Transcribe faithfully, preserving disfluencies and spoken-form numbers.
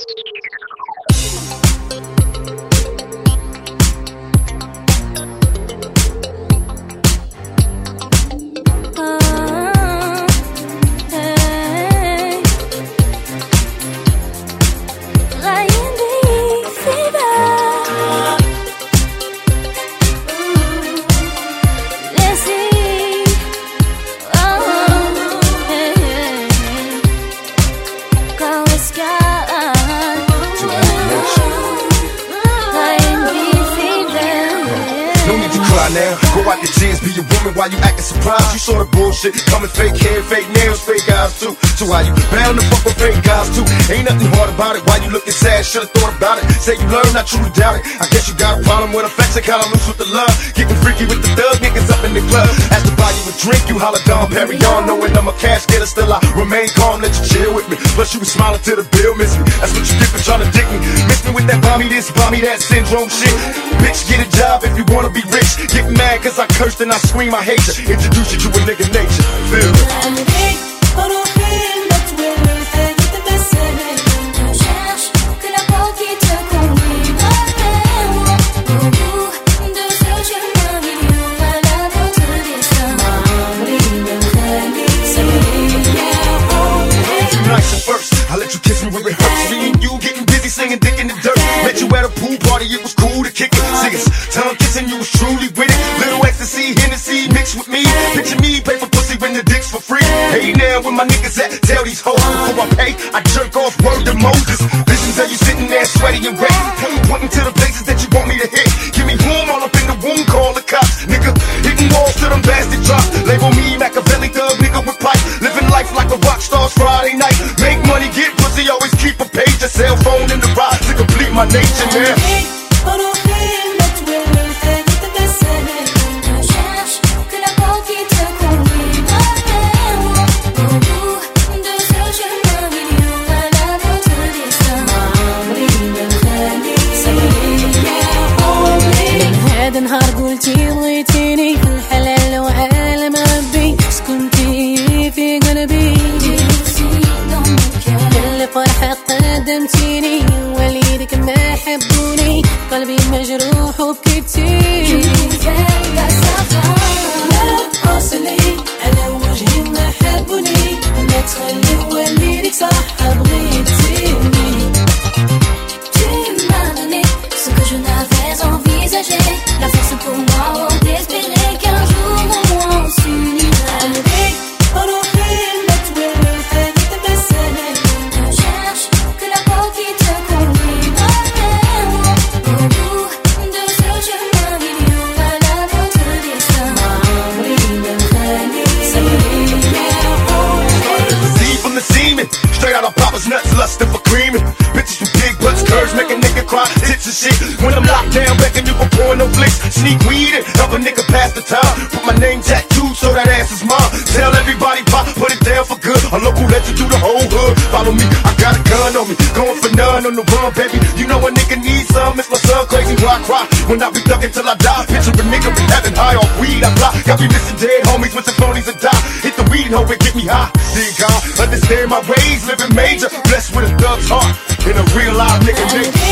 Now, go out your jeans, be a woman while you acting surprised. You saw the bullshit coming, fake hair, fake nails, fake eyes too. So why you bound to fuck with fake guys too? Ain't nothing hard about it. Why you looking sad? Should've thought about it. Say you learned, not truly doubt it. I guess you got a problem with affection, kinda loose with the love. Getting freaky with the thug niggas up in the club. Ask to buy you a drink, you holler Dom Perignon, knowing I'm a cash getter. Still I remain calm, let you chill with me. Plus you was smiling till the bill miss me. That's what you get for trying to dick me. Miss me with that bomby this, bomby that syndrome shit. Bitch, get a job if you wanna be rich. Get mad cause I cursed and I scream I hate you. Introduce you to a nigga nature. Feel it. Nice at first, I let you kiss me where it hurts. Me and you getting busy singing dick in the dirt. Met you at a pool party, it was cool to kick it. See us, tongue kissing, you was truly with it. Little ecstasy, Hennessy mixed with me. Picture me pay for pussy when the dick's for free. Hey now, where my niggas at? Tell these hoes before I pay, I jerk off word to Moses. Visions of you sitting there sweaty and wet, pointing to the places that you want me to hit. Give me room all up in the womb, call the cops. Nigga, hitting walls till them bastard drops. Label me Machiavelli thug nigga with pipe. Living life like a rock star's Friday night. Make money, get pussy, always keep a page. A cell phone in the ride to complete my nature, man. هذا نهار قلتي بغيتيني الحلال وعالم ربي سكنتي في قلبي كل فرحة قدمتيني وليدك ما حبوني قلبي مجروح وبكيتي لا أوصلي على وجهي ما حبوني ما تخلي وليدك صح بغيتيني La force pour moi d'espérer qu'un jour au moins on s'unira. Je cherche que la porte qui te conduit vers au bout de ce chemin il y aura la votre destin. See from the semen, straight out of Papa's nuts, lustin' for creaming. Bitches with big butts, curves make a nigga cry, tits and shit. When I'm locked down, begging you for pouring no flicks. Sneak weed and help a nigga pass the time. Put my name tattooed so that ass is mine. Tell everybody pop, put it down for good. A local legend through the whole hood. Follow me, I got a gun on me. Going for none on the run, baby. You know a nigga needs some. It's my son crazy, why I cry when I be thugging till I die. Picture a nigga in heaven, high off weed, I fly. Got me missing dead homies with the phonies that die. Hit the weed and hope it get me high. Dig God, understand my ways, living major. Blessed with a thug's heart. In a real life nigga, nigga.